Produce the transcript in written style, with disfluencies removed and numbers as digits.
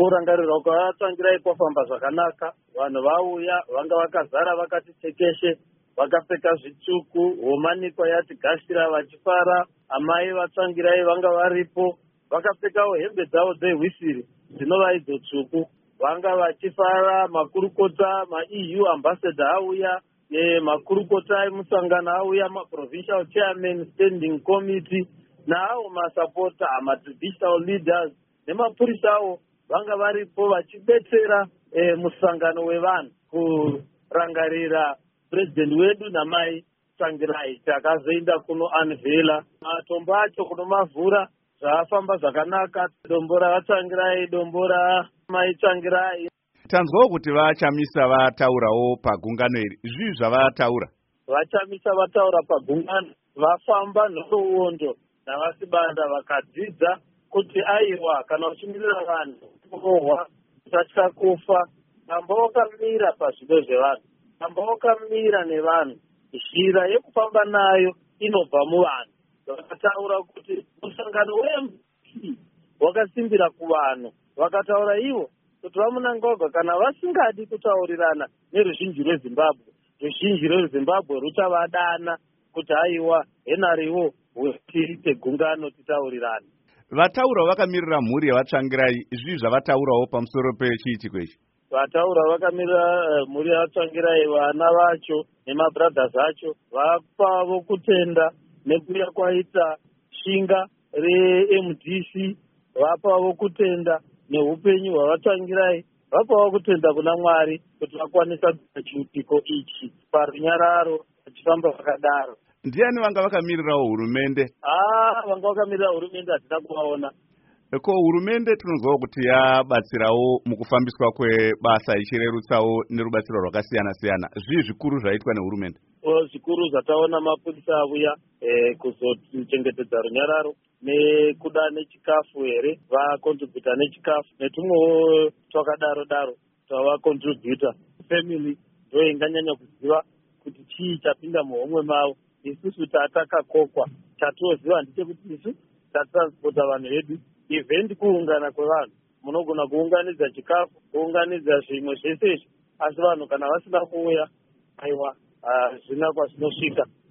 kurangarira kwavatangirai kwafamba zvakanaka. Vanhu vauya vanga vakazara vakati tekeshe, vakapfeka zvitsvuku, homanikwa yati gashira vachifara. Amai vatsangirai vanga varipo, vakapfekawo hembe dzavo dzehwisiri dzinova idzo tsvuku, vanga vachifara. Makurukota ma-EU ambassador auya, makurukota emusangano auya, ma-provincial chairman, standing committee, naawo masapota, ama-traditional leaders nemapurisa awo vanga varipo vachibetsera musangano wevanhu kurangarira president wedu namai Tsangirai. Takazoenda kuno unveila matombo acho kuno mavhura, zvafamba zvakanaka. Dombo ravatsangirai, dombo ramai Tsangirai. Tanzwawo kuti vachamisa vataurawo pagungano iri. Izvi zvavataura? Vachamisa vataura pagungano, vafamba nhoroondo navasibanda vakadzidza kuti aiwa kana uchimirira vanhu kurohwa usatya kufa. Kamba wakamira pazvido zvevanhu, kamba wakamira nevanhu, zhira yekufamba nayo inobva muvanhu. Vakataura kuti musangano weMP wakasimbira kuvanhu, vakataura ivo kuti vamunangagwa kana vasingadi kutaurirana neruzhinji rweZimbabwe, ruzhinji rweZimbabwe ruchavadana kuti aiwa henariwo tiite gungano titaurirane. Vataura vakamirira mhuri yavatsvangirai. Izvi zvavataurawo pamusoro pechiitiko ichi? Vataura vakamirira mhuri yavatsvangirai, vana vacho nemabrothers acho, vapavo kutenda nekuya kwaita shinga reMDC, vapavo kutenda neupenyu hwavatsvangirai, vapavo kutenda kuna Mwari kuti vakwanisa chiitiko ichi parunyararo vachifamba vakadaro. Ndiani vanga vakamirirawo hurumende? Vanga vakamirira hurumende hatina kuvaona. Ko hurumende tinonzwawo kuti yabatsirawo mukufambiswa kwebasa ichirerutsawo nerubatsiro rwakasiyana-siyana. Zvii zvikuru zvaitwa nehurumende? Zvikuru zvataona mapurisa avuya kuzochengetedza runyararo nekuda nechikafu here, vakontributa nechikafu netumwewo twakadaro-daro twavakontributa. Family ndo inganyanya kuziva kuti chii chapinda muhomwe mavo. Isusu tatakakokwa, chatoziva ndechekuti isu tatransporta vanhu vedu. Event kuungana kwevanhu, munogona kuunganidza chikafu, kuunganidza zvimwe zvese izvi, asi vanhu kana vasina kuuya, aiwa, hazvina kwazvinosvika.